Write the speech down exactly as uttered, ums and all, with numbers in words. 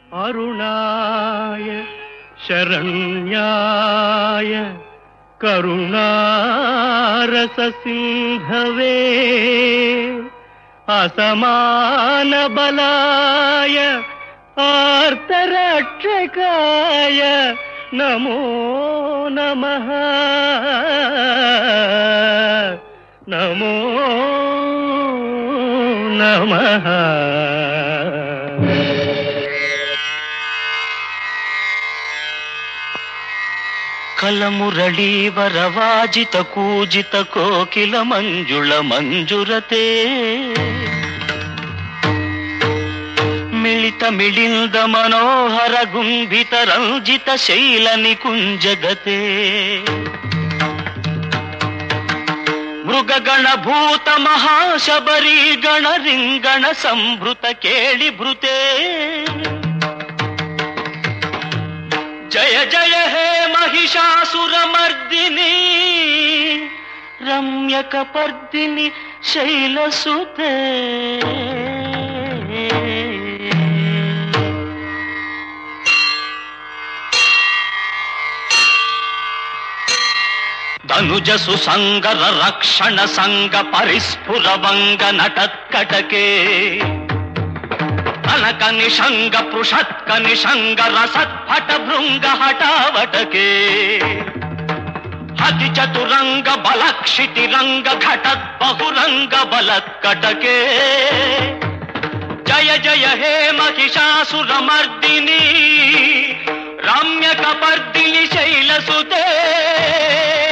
అరుణాయ శరణ్యాయ కరుణారస సింధవే అసమాన బలాయ ఆర్తరక్షకాయ నమో నమః నమో నమః. కలమురళీవరవాజిత కూజిత కోకిల మంజుళ మంజురతే మిళిత మిళింద మనోహర గుంభిత రంజిత శైల నికుంజగతే మృగగణ భూత మహాశబరీ గణ రింగణ సంభృత కేళి భృతే జయ జయ హే మహిషాసురమర్దిని రమ్యకపర్దిని శైలసుతే. ధనుజసు సంగర రక్షణ సంగ పరిస్ఫుర వంగ నటత్కటకే కనక నిషంగ పృషత్క నిషంగ రసత్ఫట భృంగ హటావటకే హతి చతురంగ బలక్షితి రంగ ఘటత్ బహురంగ బలత్కటకే జయ జయ హే మహిషాసురమర్దిని రమ్యకపర్దిని శైలసుతే.